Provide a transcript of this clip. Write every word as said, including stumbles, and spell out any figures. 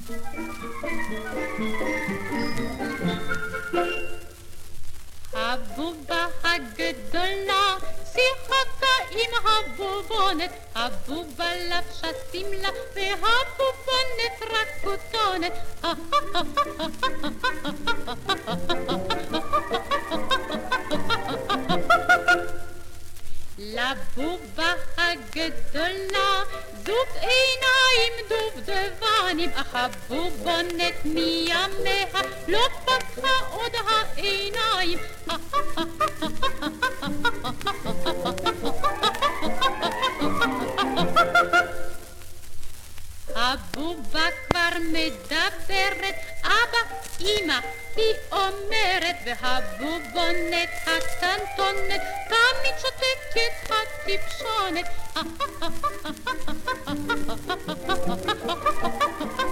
הבובה הגדולה שיחקה עם הבובונת, הבובה לבשה שמלה והבובונת רק כותונת. לבובה הגדולה זוג עיניים דובדבנים, אך הבובונת מימיה לא פתחה עוד העיניים. הבובה כבר מדברת, אבא, אמא, היא אומרת, והבובונת הקטנטונת תמיד שותקת הטיפשונת.